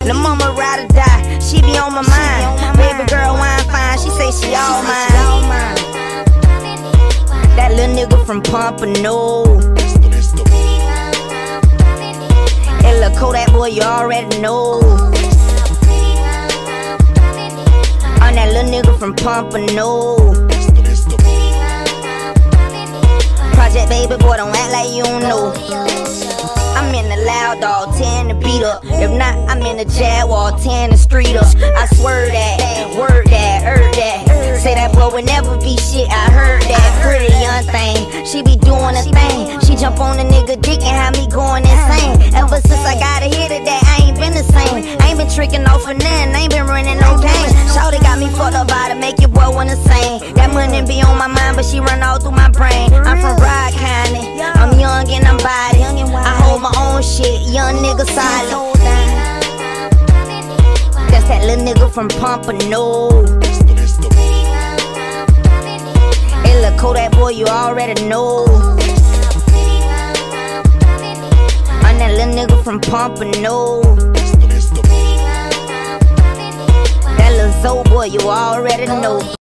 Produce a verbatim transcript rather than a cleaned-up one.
Lil' mama ride or die, she be on my mind. Baby girl wine fine, she say she all mine. That little nigga from Pompano. That little Kodak boy, you already know. I'm that little nigga from Pompano. Project baby boy, don't act like you don't know. I'm in the loud dog, ten to beat up. If not, I'm in the Jaguar, ten to street up. I swear that, word that, heard that. Say that boy would never be shit, I heard that. Pretty young thing, she be doing a thing. She jump on a nigga dick and have me going insane. Ever since I got a hit of that, I ain't been the same. I ain't been tricking off for nothing, I ain't been running no game. Shawty got me fucked up by to make your boy wanna sing. That money be on my mind, but she run all through my brain. I'm from Ride County, I'm young and I'm body. I hold my own shit, young nigga solid. That's that little nigga from Pompano. Hey, look, Kodak boy, you already know. I'm that little nigga from Pompano. That little Zoe boy, you already know.